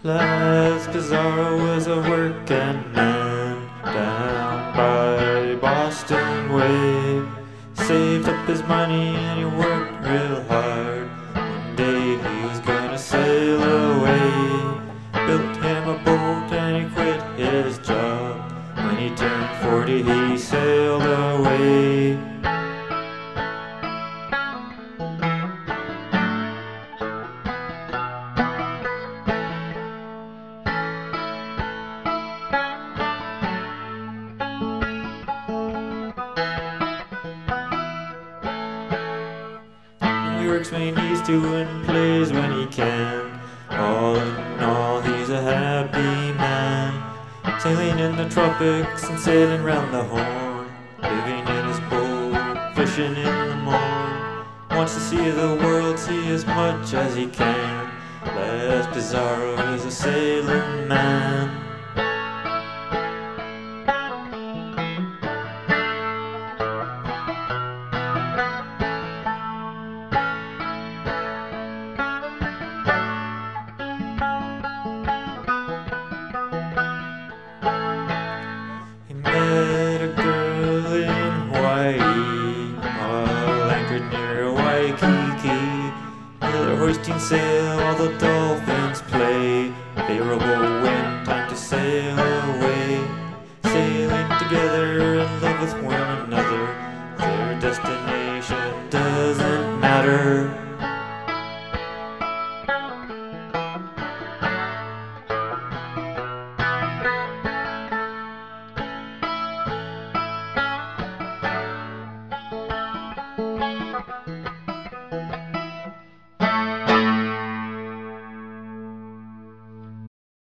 Blas Pizarro was a working man down by Boston Way. Saved up his money and he worked real hard. One day he was gonna sail away. Built him a boat and he quit his job. When he turned 40 he sailed away. He works when he needs to and plays when he can. All in all, he's a happy man. Sailing in the tropics and sailing round the Horn. Living in his boat, fishing in the morn. Wants to see the world, see as much as he can. Blas Pizarro is a sailing man. Met a girl in Hawaii, all anchored near Waikiki. They're hoisting sail, all the dolphins play. Favorable wind, time to sail away. Sailing together in love with one another. Their destination doesn't matter.